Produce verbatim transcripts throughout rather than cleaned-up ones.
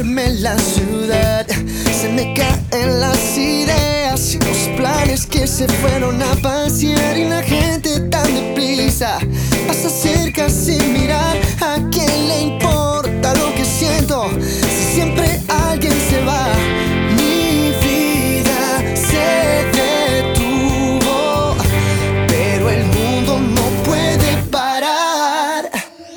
duerme la ciudad, se me caen las ideas y los planes que se fueron a pasear. Y la gente tan deprisa pasa cerca sin mirar. ¿A quién le importa lo que siento si siempre alguien se va? Mi vida se detuvo, pero el mundo no puede parar.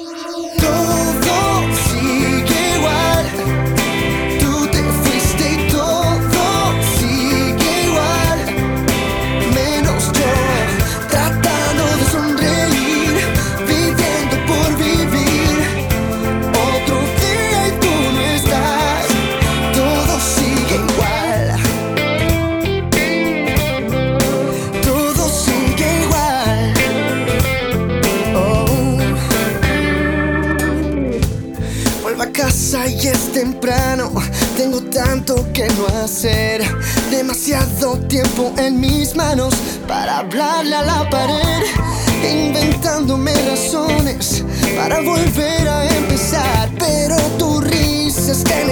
Todo sigue igual, tú te fuiste y todo sigue igual, menos yo, tratando de sonreír, viviendo por vivir. Otro día y tú no estás, todo sigue igual, todo sigue igual. Oh. Vuelvo a casa y es temprano, tengo tanto que no hacer, demasiado tiempo en mis manos para hablarle a la pared, inventándome razones para volver a empezar. Pero tu risa es que me